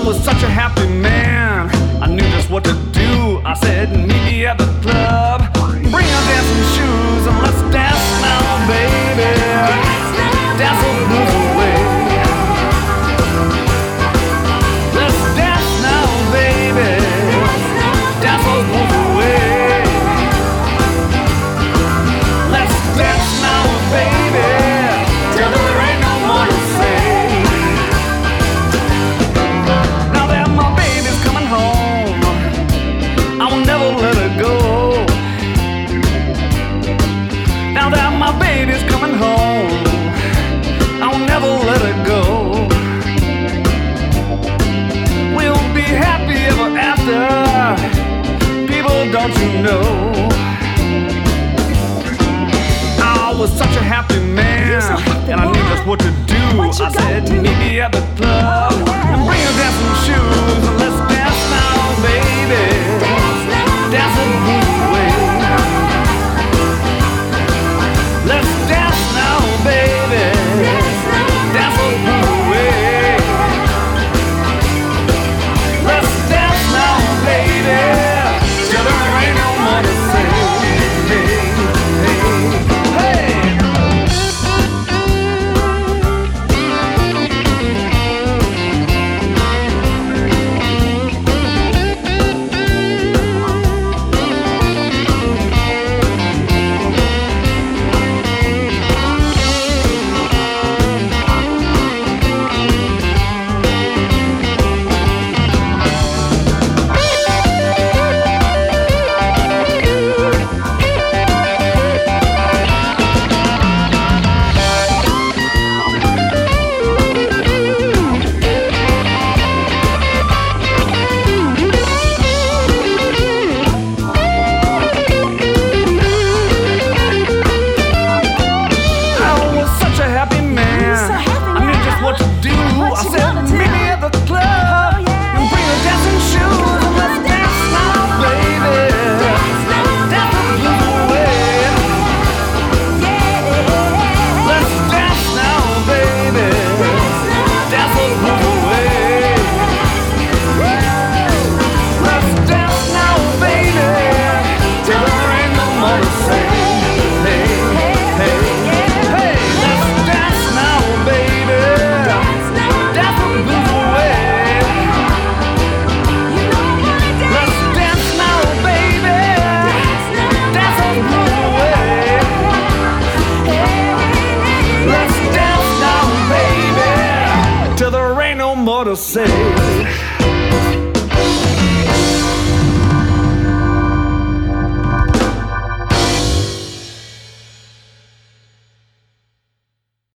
was such a happy man. I knew just what to do. I said, meet me at the club. Bring your dancing shoes and let's dance now, baby. Dance those blues away. Let's dance now, baby. Dance those blues away. Let's dance now, baby. Till there ain't no more to say. Now that my baby's coming home, I will never let her go. Now that my baby's coming home, I will never let her go. We'll be happy ever after. People, don't you know? I was such a happy man, and I knew just what to do. I said, meet me at the club and bring your dancing shoes and let's dance now, baby. Dance the blues away. Let's dance now, baby. Dance the blues away. Let's dance now, baby. Till there ain't no more to say. More to say.